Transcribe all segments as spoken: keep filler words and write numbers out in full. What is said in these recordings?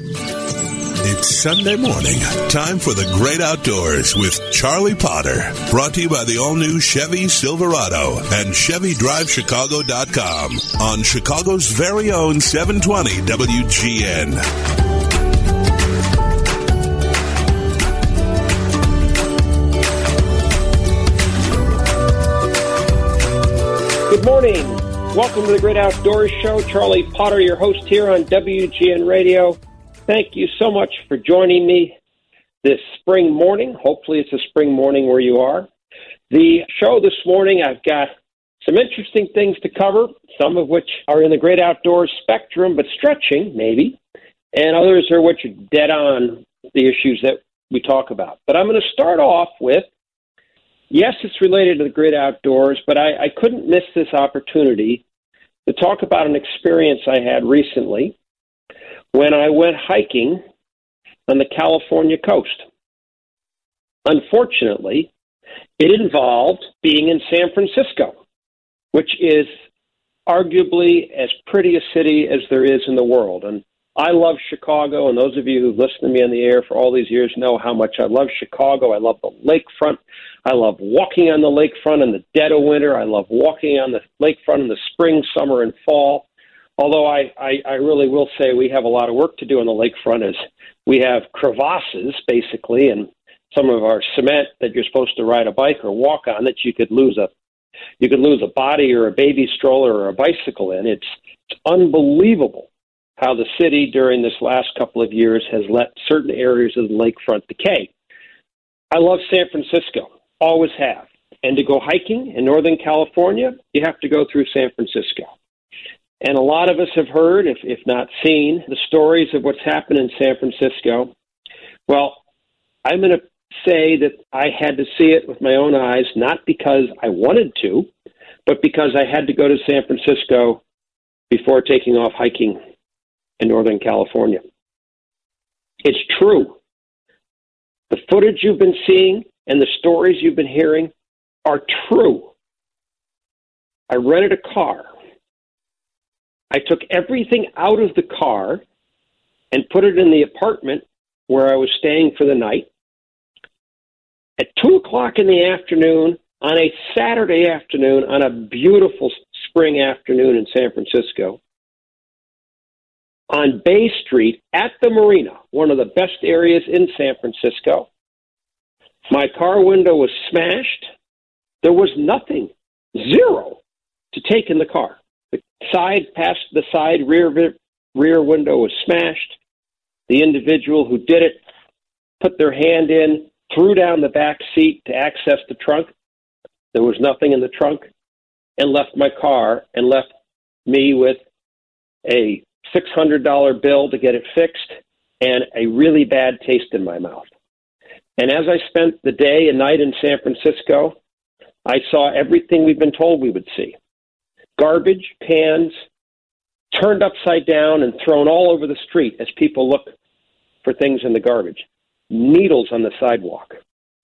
It's Sunday morning. Time for the Great Outdoors with Charlie Potter. Brought to you by the all-new Chevy Silverado and Chevy Drive Chicago dot com on Chicago's very own seven twenty W G N. Good morning. Welcome to the Great Outdoors Show. Charlie Potter, your host here on W G N Radio. Thank you so much for joining me this spring morning. Hopefully it's a spring morning where you are. The show this morning, I've got some interesting things to cover, some of which are in the great outdoors spectrum, but stretching, maybe, and others are which are dead on the issues that we talk about. But I'm going to start off with, yes, it's related to the great outdoors, but I, I couldn't miss this opportunity to talk about an experience I had recently when I went hiking on the California coast. Unfortunately, it involved being in San Francisco, which is arguably as pretty a city as there is in the world. And I love Chicago, and those of you who've listened to me on the air for all these years know how much I love Chicago. I love the lakefront. I love walking on the lakefront in the dead of winter. I love walking on the lakefront in the spring, summer, and fall. Although I, I, I really will say we have a lot of work to do on the lakefront, as we have crevasses, basically, and some of our cement that you're supposed to ride a bike or walk on that you could lose a you could lose a body or a baby stroller or a bicycle in. It's, it's unbelievable how the city during this last couple of years has let certain areas of the lakefront decay. I love San Francisco, always have. And to go hiking in Northern California, you have to go through San Francisco. And a lot of us have heard, if, if not seen, the stories of what's happened in San Francisco. Well, I'm going to say that I had to see it with my own eyes, not because I wanted to, but because I had to go to San Francisco before taking off hiking in Northern California. It's true. The footage you've been seeing and the stories you've been hearing are true. I rented a car. I took everything out of the car and put it in the apartment where I was staying for the night. At two o'clock in the afternoon, on a Saturday afternoon, on a beautiful spring afternoon in San Francisco, on Bay Street at the marina, one of the best areas in San Francisco, my car window was smashed. There was nothing, zero, to take in the car. The side past the side rear rear window was smashed. The individual who did it put their hand in, threw down the back seat to access the trunk. There was nothing in the trunk, and left my car and left me with a six hundred dollars bill to get it fixed and a really bad taste in my mouth. And as I spent the day and night in San Francisco, I saw everything we've been told we would see. Garbage cans turned upside down and thrown all over the street as people look for things in the garbage. Needles on the sidewalk.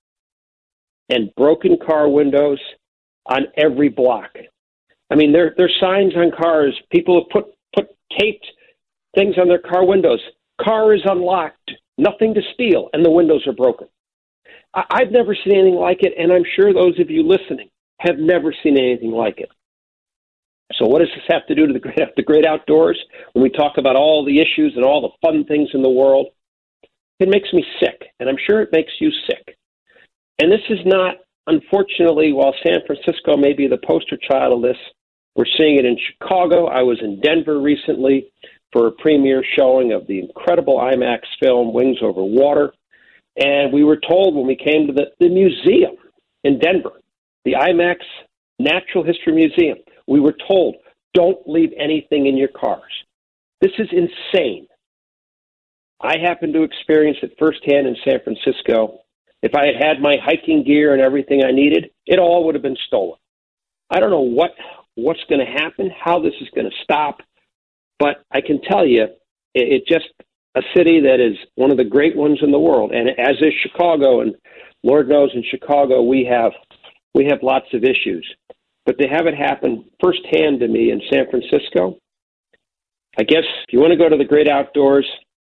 And broken car windows on every block. I mean, there there are signs on cars. People have put, put taped things on their car windows. Car is unlocked. Nothing to steal. And the windows are broken. I, I've never seen anything like it, and I'm sure those of you listening have never seen anything like it. So what does this have to do to the great, the great outdoors when we talk about all the issues and all the fun things in the world? It makes me sick, and I'm sure it makes you sick. And this is not, unfortunately, while San Francisco may be the poster child of this, we're seeing it in Chicago. I was in Denver recently for a premiere showing of the incredible IMAX film Wings Over Water. And we were told when we came to the, the museum in Denver, the IMAX Natural History Museum, we were told, don't leave anything in your cars. This is insane. I happened to experience it firsthand in San Francisco. If I had had my hiking gear and everything I needed, it all would have been stolen. I don't know what what's going to happen, how this is going to stop, but I can tell you, it, it just a city that is one of the great ones in the world, and as is Chicago, and Lord knows in Chicago we have we have lots of issues, but to have it happen firsthand to me in San Francisco, I guess if you want to go to the great outdoors,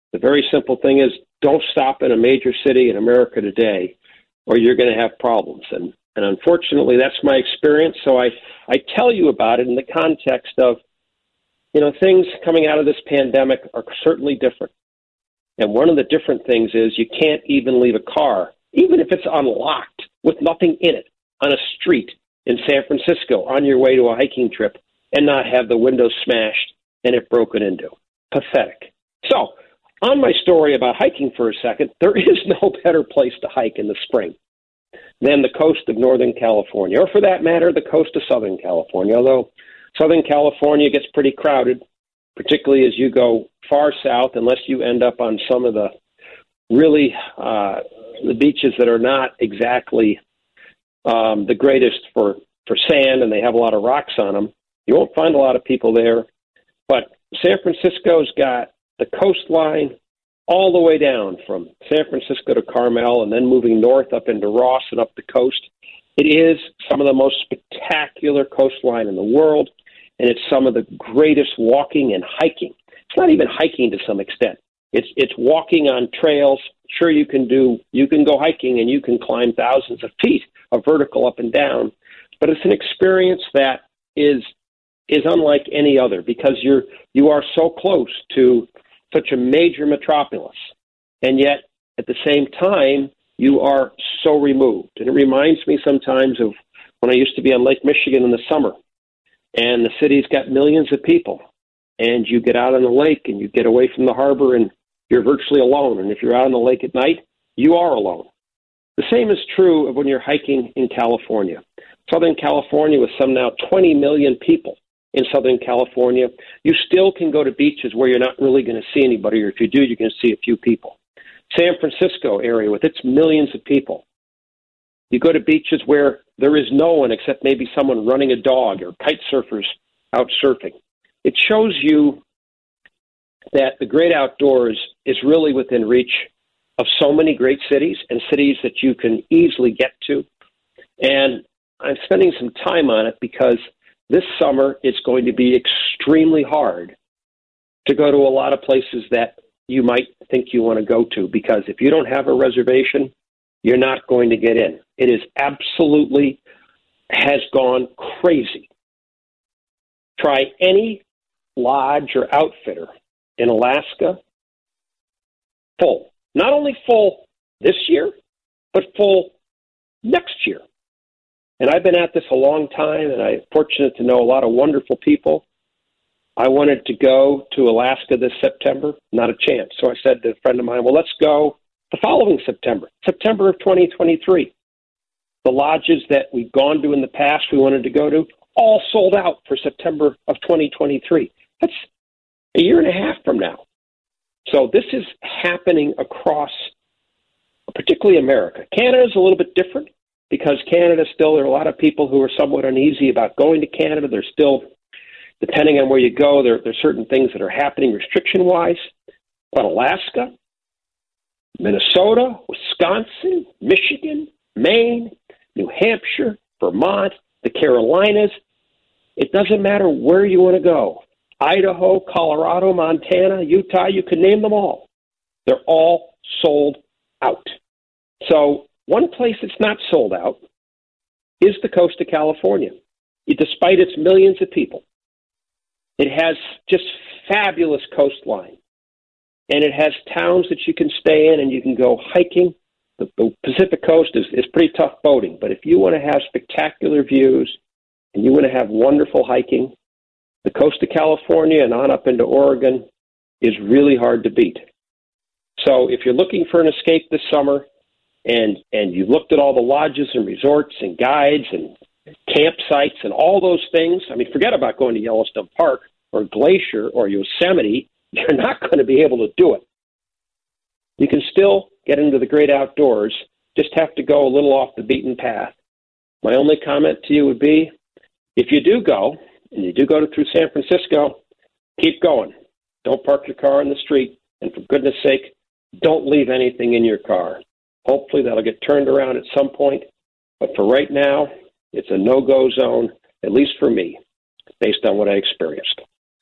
The very simple thing is don't stop in a major city in America today or you're going to have problems. And, and unfortunately, that's my experience. So I, I tell you about it in the context of, you know, things coming out of this pandemic are certainly different. And one of the different things is you can't even leave a car, even if it's unlocked with nothing in it, on a street in San Francisco on your way to a hiking trip and not have the window smashed and it broken into. Pathetic. So, on my story about hiking for a second, there is no better place to hike in the spring than the coast of Northern California, or for that matter, the coast of Southern California, although Southern California gets pretty crowded, particularly as you go far south, unless you end up on some of the really uh, the beaches that are not exactly um, the greatest for, for sand, and they have a lot of rocks on them. You won't find a lot of people there. But San Francisco's got the coastline all the way down from San Francisco to Carmel and then moving north up into Ross and up the coast. It is some of the most spectacular coastline in the world, and it's some of the greatest walking and hiking. It's not even hiking to some extent. It's it's walking on trails. Sure, you can do you can go hiking and you can climb thousands of feet of vertical up and down, but it's an experience that is is unlike any other because you're you are so close to such a major metropolis, and yet at the same time you are so removed. And it reminds me sometimes of when I used to be on Lake Michigan in the summer, and the city's got millions of people, and you get out on the lake and you get away from the harbor and you're virtually alone. And if you're out on the lake at night, you are alone. The same is true of when you're hiking in California. Southern California, with some now twenty million people in Southern California, you still can go to beaches where you're not really going to see anybody, or if you do, you're going to see a few people. San Francisco area with its millions of people. You go to beaches where there is no one except maybe someone running a dog or kite surfers out surfing. It shows you that the great outdoors is really within reach of so many great cities and cities that you can easily get to. And I'm spending some time on it because this summer it's going to be extremely hard to go to a lot of places that you might think you want to go to, because if you don't have a reservation, you're not going to get in. It is absolutely has gone crazy. Try any lodge or outfitter in Alaska, full. Not only full this year, but full next year. And I've been at this a long time, and I'm fortunate to know a lot of wonderful people. I wanted to go to Alaska this September, not a chance. So I said to a friend of mine, well, let's go the following September, September of twenty twenty-three. The lodges that we've gone to in the past we wanted to go to, all sold out for September of twenty twenty-three. That's a year and a half from now. So this is happening across, particularly America. Canada's a little bit different because Canada still, there are a lot of people who are somewhat uneasy about going to Canada. There's still, depending on where you go, there, there are certain things that are happening restriction-wise. But Alaska, Minnesota, Wisconsin, Michigan, Maine, New Hampshire, Vermont, the Carolinas, it doesn't matter where you want to go. Idaho, Colorado, Montana, Utah, you can name them all. They're all sold out. So one place that's not sold out is the coast of California. It, despite its millions of people, it has just fabulous coastline. And it has towns that you can stay in and you can go hiking. The, the Pacific coast is, is pretty tough boating. But if you want to have spectacular views and you want to have wonderful hiking, the coast of California and on up into Oregon is really hard to beat. So if you're looking for an escape this summer and, and you've looked at all the lodges and resorts and guides and campsites and all those things, I mean, forget about going to Yellowstone Park or Glacier or Yosemite. You're not going to be able to do it. You can still get into the great outdoors, just have to go a little off the beaten path. My only comment to you would be, if you do go, and you do go to, through San Francisco, keep going. Don't park your car in the street, and for goodness sake, don't leave anything in your car. Hopefully that'll get turned around at some point, but for right now, it's a no-go zone, at least for me, based on what I experienced.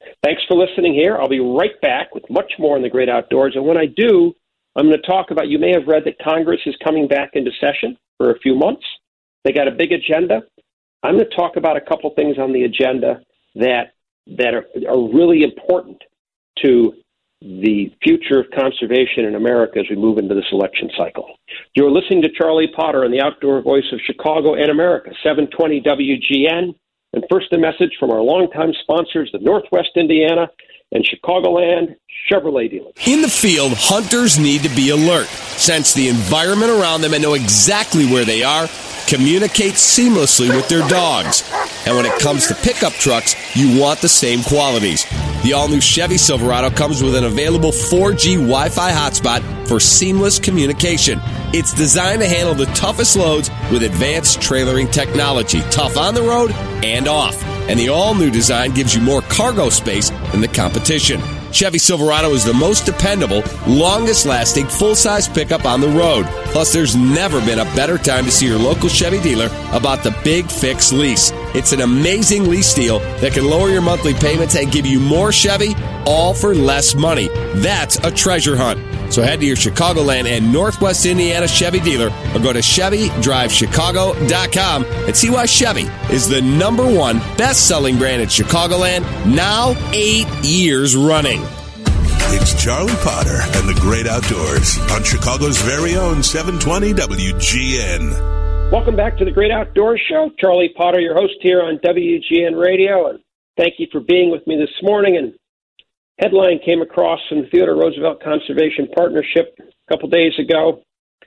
Thanks for listening here. I'll be right back with much more in the great outdoors. And when I do, I'm going to talk about, you may have read that Congress is coming back into session for a few months. They got a big agenda. I'm going to talk about a couple things on the agenda that that are, are really important to the future of conservation in America as we move into this election cycle. You're listening to Charlie Potter on the Outdoor Voice of Chicago and America, seven twenty W G N. And first, a message from our longtime sponsors, the Northwest Indiana and Chicagoland Chevrolet dealers. In the field, hunters need to be alert, sense the environment around them, and know exactly where they are, communicate seamlessly with their dogs. And when it comes to pickup trucks, you want the same qualities. The all-new Chevy Silverado comes with an available four G Wi-Fi hotspot for seamless communication. It's designed to handle the toughest loads with advanced trailering technology, tough on the road and off. And the all-new design gives you more cargo space than the competition. Chevy Silverado is the most dependable, longest-lasting, full-size pickup on the road. Plus, there's never been a better time to see your local Chevy dealer about the Big Fix lease. It's an amazing lease deal that can lower your monthly payments and give you more Chevy, all for less money. That's a treasure hunt. So head to your Chicagoland and Northwest Indiana Chevy dealer or go to Chevy Drive Chicago dot com and see why Chevy is the number one best-selling brand in Chicagoland, now eight years running. It's Charlie Potter and the Great Outdoors on Chicago's very own seven twenty W G N. Welcome back to the Great Outdoors Show. Charlie Potter, your host here on W G N Radio, and thank you for being with me this morning. And headline came across from the Theodore Roosevelt Conservation Partnership a couple days ago,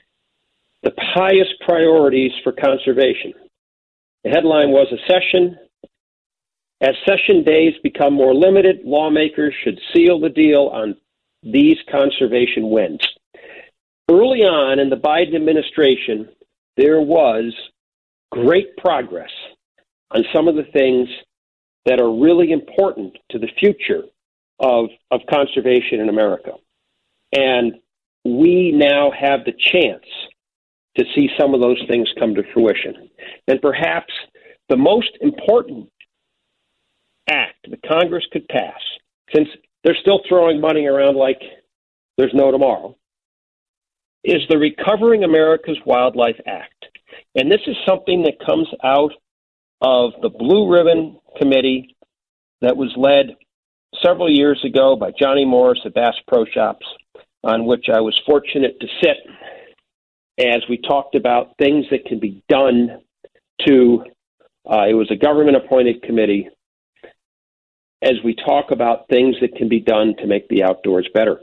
the highest priorities for conservation. The headline was, a session, as session days become more limited, lawmakers should seal the deal on these conservation wins. Early on in the Biden administration, there was great progress on some of the things that are really important to the future of, of conservation in America. And we now have the chance to see some of those things come to fruition. And perhaps the most important act that Congress could pass, since they're still throwing money around like there's no tomorrow, is the Recovering America's Wildlife Act. And this is something that comes out of the Blue Ribbon Committee that was led several years ago by Johnny Morris at Bass Pro Shops, on which I was fortunate to sit as we talked about things that can be done to, uh, it was a government-appointed committee, as we talk about things that can be done to make the outdoors better.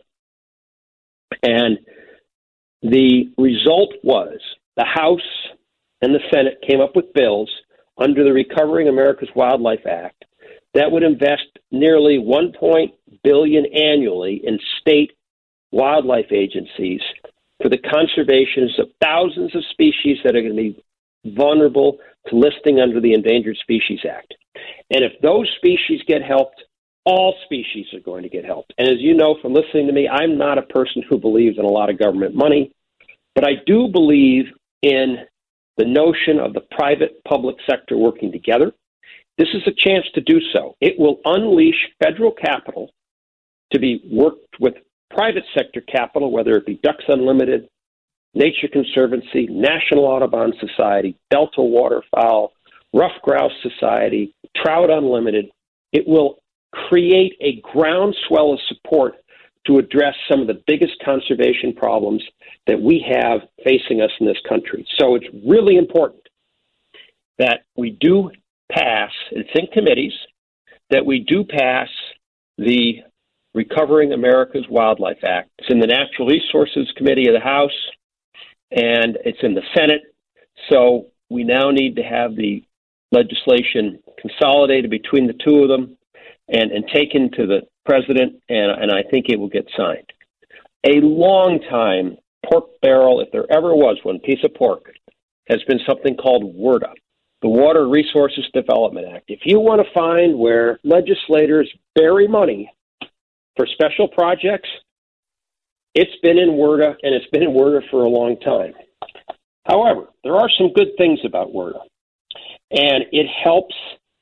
And the result was the House and the Senate came up with bills under the Recovering America's Wildlife Act that would invest nearly one point billion dollars annually in state wildlife agencies for the conservation of thousands of species that are going to be vulnerable to listing under the Endangered Species Act. And if those species get helped, all species are going to get helped. And as you know from listening to me, I'm not a person who believes in a lot of government money, but I do believe in the notion of the private-public sector working together. This is a chance to do so. It will unleash federal capital to be worked with private sector capital, whether it be Ducks Unlimited, Nature Conservancy, National Audubon Society, Delta Waterfowl, Ruffed Grouse Society, Trout Unlimited. It will create a groundswell of support to address some of the biggest conservation problems that we have facing us in this country. So it's really important that we do pass, it's in committees, that we do pass the Recovering America's Wildlife Act. It's in the Natural Resources Committee of the House, and it's in the Senate. So we now need to have the legislation consolidated between the two of them and, and taken to the president, and, and I think it will get signed. A long time pork barrel, if there ever was one, piece of pork, has been something called WRDA, the Water Resources Development Act. If you want to find where legislators bury money for special projects, it's been in WRDA, and it's been in WRDA for a long time. However, there are some good things about WRDA, and it helps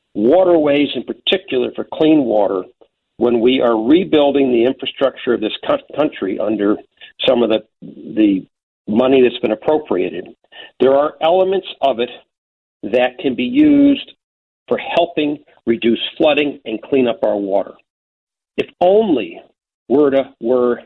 waterways in particular for clean water when we are rebuilding the infrastructure of this country under some of the the money that's been appropriated. There are elements of it that can be used for helping reduce flooding and clean up our water. If only WRDA were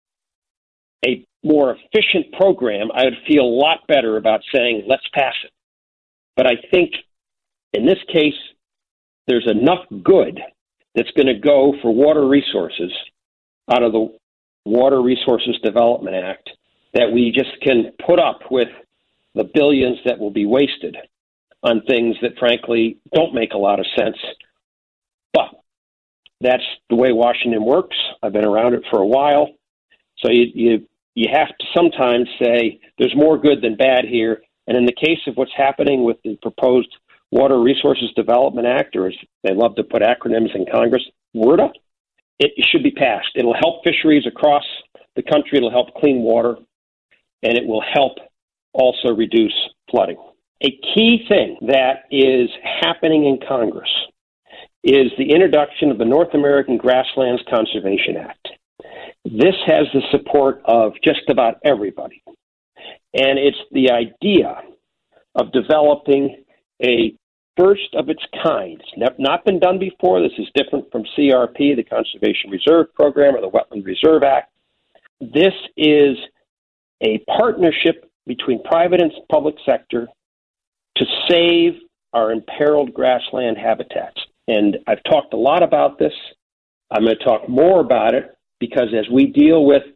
a more efficient program, I would feel a lot better about saying, let's pass it. But I think in this case, there's enough good that's going to go for water resources out of the Water Resources Development Act that we just can put up with the billions that will be wasted on things that, frankly, don't make a lot of sense. But that's the way Washington works. I've been around it for a while. So you you, you have to sometimes say there's more good than bad here. And in the case of what's happening with the proposed Water Resources Development Act, or as they love to put acronyms in Congress, WRDA, it should be passed. It'll help fisheries across the country. It'll help clean water, and it will help also reduce flooding. A key thing that is happening in Congress is the introduction of the North American Grasslands Conservation Act. This has the support of just about everybody, and it's the idea of developing a first of its kind. It's not been done before. This is different from C R P, the Conservation Reserve Program, or the Wetland Reserve Act. This is a partnership between private and public sector to save our imperiled grassland habitats. And I've talked a lot about this. I'm going to talk more about it because as we deal with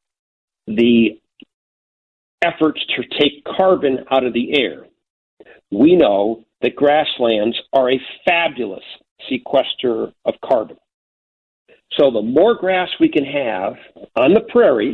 the efforts to take carbon out of the air, we know that grasslands are a fabulous sequester of carbon. So the more grass we can have on the prairies,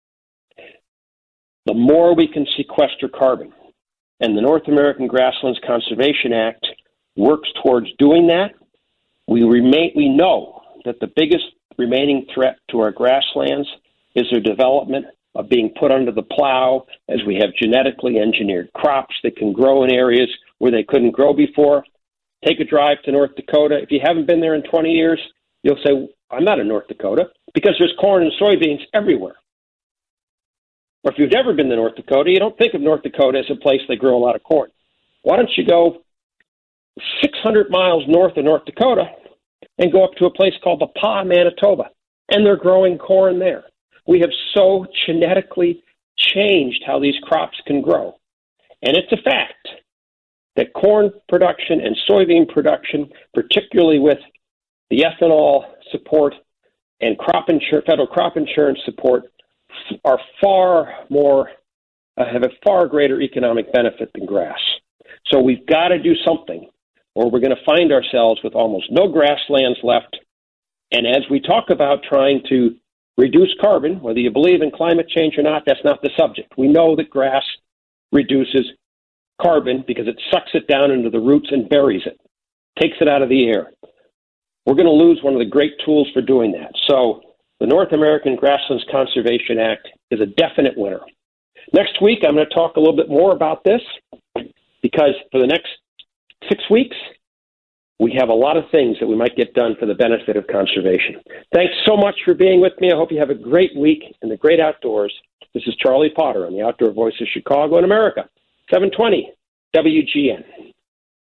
the more we can sequester carbon. And the North American Grasslands Conservation Act works towards doing that. We remain, we know that the biggest remaining threat to our grasslands is their development of being put under the plow as we have genetically engineered crops that can grow in areas where they couldn't grow before. Take a drive to North Dakota. If you haven't been there in twenty years, you'll say, I'm not in North Dakota, because there's corn and soybeans everywhere. Or if you've never been to North Dakota, you don't think of North Dakota as a place they grow a lot of corn. Why don't you go six hundred miles north of North Dakota and go up to a place called Bapauw, Manitoba, and they're growing corn there. We have so genetically changed how these crops can grow. And it's a fact that corn production and soybean production, particularly with the ethanol support and crop insur- federal crop insurance support, are far more, uh, have a far greater economic benefit than grass. So we've got to do something, or we're going to find ourselves with almost no grasslands left. And as we talk about trying to reduce carbon, whether you believe in climate change or not, that's not the subject. We know that grass reduces carbon because it sucks it down into the roots and buries it, takes it out of the air. We're going to lose one of the great tools for doing that. So the North American Grasslands Conservation Act is a definite winner. Next week, I'm going to talk a little bit more about this because for the next six weeks, we have a lot of things that we might get done for the benefit of conservation. Thanks so much for being with me. I hope you have a great week in the great outdoors. This is Charlie Potter on the Outdoor Voice of Chicago and America, seven twenty W G N.